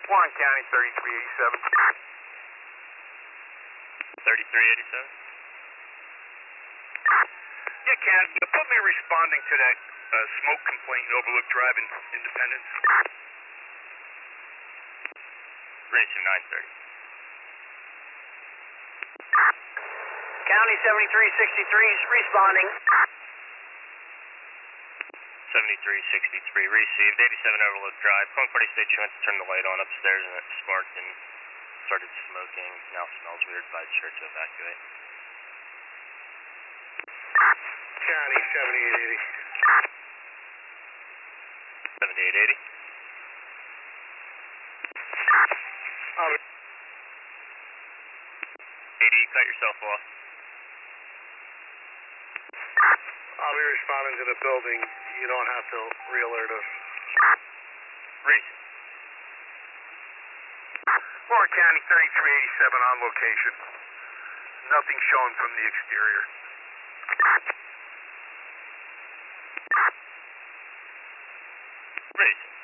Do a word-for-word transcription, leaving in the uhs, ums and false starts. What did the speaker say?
Warren County, thirty-three eighty-seven. thirty-three eighty-seven? Yeah, Ken, put me responding to that uh, smoke complaint in Overlook Drive in Independence. Racer nine thirty. County seventy-three sixty-three is responding. seventy-three sixty-three received. eighty-seven Overlook Drive. Calling Party State She went to turn the light on upstairs and it sparked and started smoking. Now smells weird. Advise her to evacuate. County seventy-eight eighty. seventy-eight eighty. Um, eighty, cut yourself off. I'll be responding to the building. You don't have to re-alert us. Reese. Warren County, thirty-three eighty-seven on location. Nothing showing from the exterior. Reese.